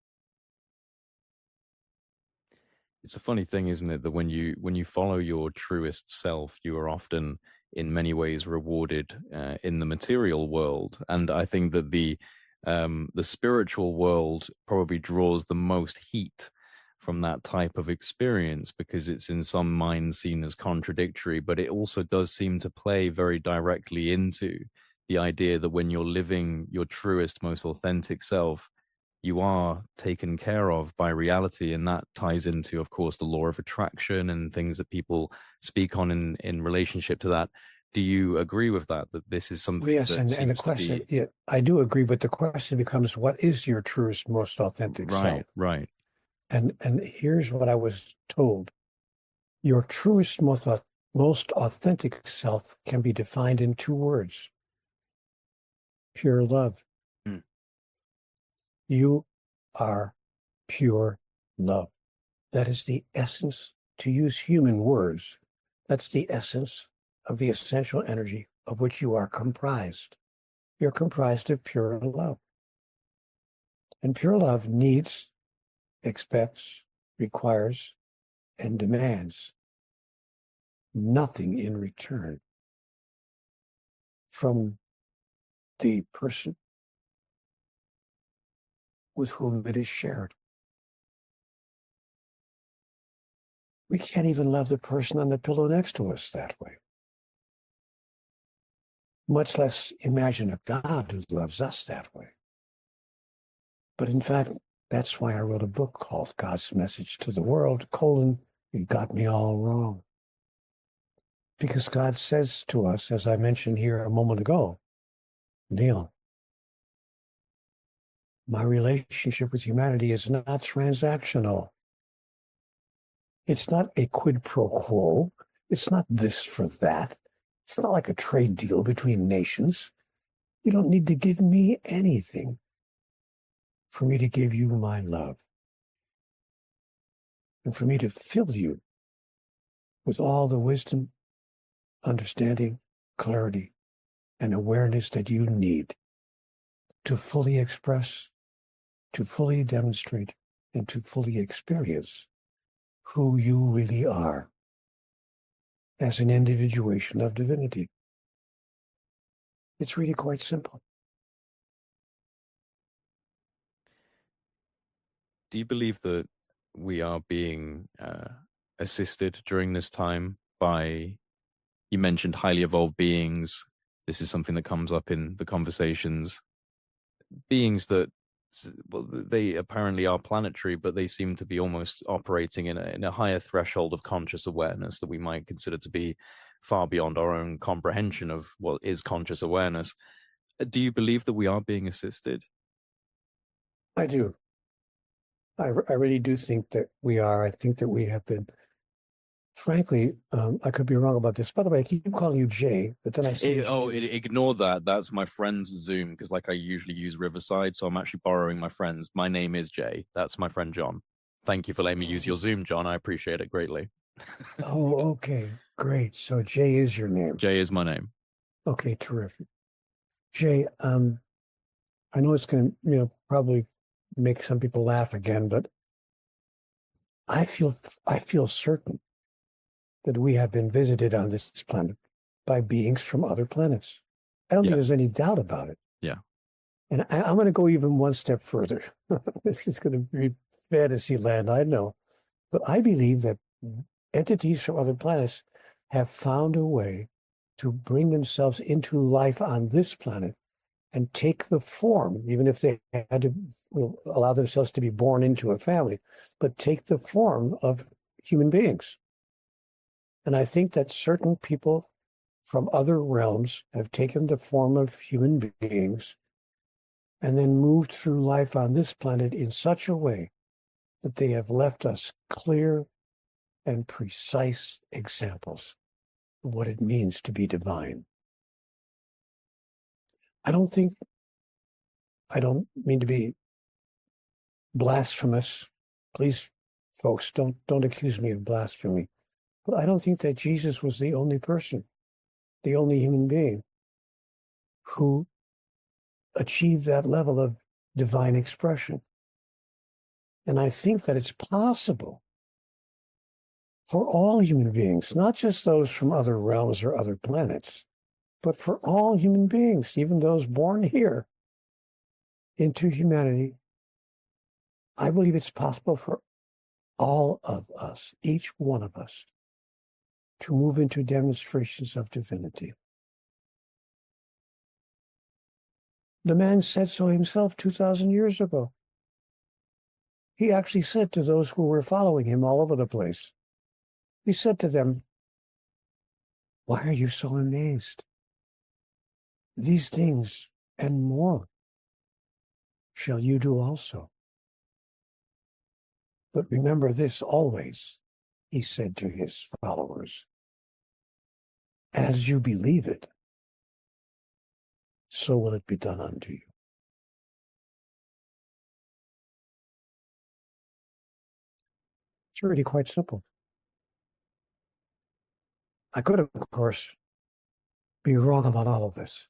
It's a funny thing, isn't it, that when you when you follow your truest self, you are often in many ways rewarded uh, in the material world. And I think that the um, the spiritual world probably draws the most heat from that type of experience, because it's in some minds seen as contradictory, but it also does seem to play very directly into the idea that when you're living your truest, most authentic self, you are taken care of by reality. And that ties into, of course, the law of attraction and things that people speak on in, in relationship to that. Do you agree with that, that this is something Yes, that and, seems and the to question, be... yeah, I do agree, but the question becomes, what is your truest, most authentic Right, self? right. And and here's what I was told. Your truest, most, most authentic self can be defined in two words: pure love. Mm. You are pure love. That is the essence, to use human words, that's the essence of the essential energy of which you are comprised. You're comprised of pure love. And pure love needs, expects, requires, and demands nothing in return from the person with whom it is shared. We can't even love the person on the pillow next to us that way, much less imagine a God who loves us that way. But in fact, that's why I wrote a book called God's Message to the World, colon, You Got Me All Wrong. Because God says to us, as I mentioned here a moment ago, Neil, my relationship with humanity is not transactional. It's not a quid pro quo. It's not this for that. It's not like a trade deal between nations. You don't need to give me anything for me to give you my love and for me to fill you with all the wisdom, understanding, clarity, and awareness that you need to fully express, to fully demonstrate, and to fully experience who you really are as an individuation of divinity. It's really quite simple. Do you believe that we are being uh, assisted during this time by, you mentioned highly evolved beings. This is something that comes up in the conversations. Beings that, well, they apparently are planetary, but they seem to be almost operating in a, in a higher threshold of conscious awareness that we might consider to be far beyond our own comprehension of what is conscious awareness. Do you believe that we are being assisted? I do. I, I really do think that we are. I think that we have been, frankly, um, I could be wrong about this. By the way, I keep calling you Jay, but then I see. It, oh, it, ignore that. That's my friend's Zoom because, like, I usually use Riverside, so I'm actually borrowing my friend's. My name is Jay. That's my friend John. Thank you for letting me use your Zoom, John. I appreciate it greatly. Oh, okay, great. So Jay is your name. Jay is my name. Okay, terrific. Jay, um, I know it's going to, you know, probably make some people laugh again, but I feel, I feel certain that we have been visited on this planet by beings from other planets. I don't Yeah. think there's any doubt about it. Yeah. And I, I'm going to go even one step further. This is going to be fantasy land, I know. But I believe that entities from other planets have found a way to bring themselves into life on this planet and take the form, even if they had to, you know, allow themselves to be born into a family, but take the form of human beings. And I think that certain people from other realms have taken the form of human beings and then moved through life on this planet in such a way that they have left us clear and precise examples of what it means to be divine. I don't think, I don't mean to be blasphemous. Please, folks, don't don't accuse me of blasphemy. But I don't think that Jesus was the only person, the only human being who achieved that level of divine expression. And I think that it's possible for all human beings, not just those from other realms or other planets, but for all human beings, even those born here into humanity. I believe it's possible for all of us, each one of us, to move into demonstrations of divinity. The man said so himself two thousand years ago. He actually said to those who were following him all over the place, he said to them, "Why are you so amazed? These things and more shall you do also. But remember this always," he said to his followers, "as you believe it, so will it be done unto you." It's really quite simple. I could, of course, be wrong about all of this.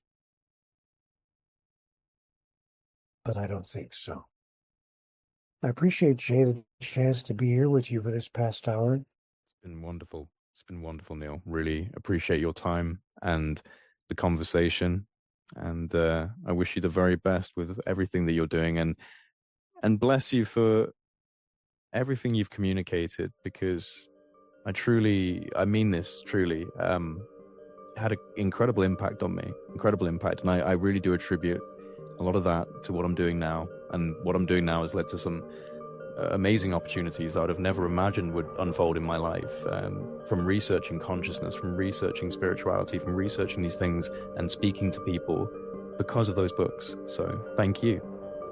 But I don't think so. I appreciate, Jay, the chance to be here with you for this past hour. It's been wonderful. It's been wonderful, Neil. Really appreciate your time and the conversation. And uh, I wish you the very best with everything that you're doing. And and bless you for everything you've communicated, because I truly, I mean this truly, um, had an incredible impact on me, incredible impact. And I, I really do attribute a lot of that to what I'm doing now. And what I'm doing now has led to some uh, amazing opportunities that I would have never imagined would unfold in my life, um, from researching consciousness, from researching spirituality, from researching these things and speaking to people because of those books. So thank you.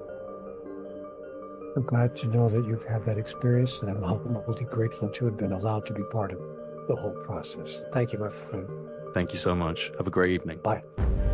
I'm glad to know that you've had that experience, and I'm humbly grateful to have been allowed to be part of the whole process. Thank you, my friend. Thank you so much. Have a great evening. Bye.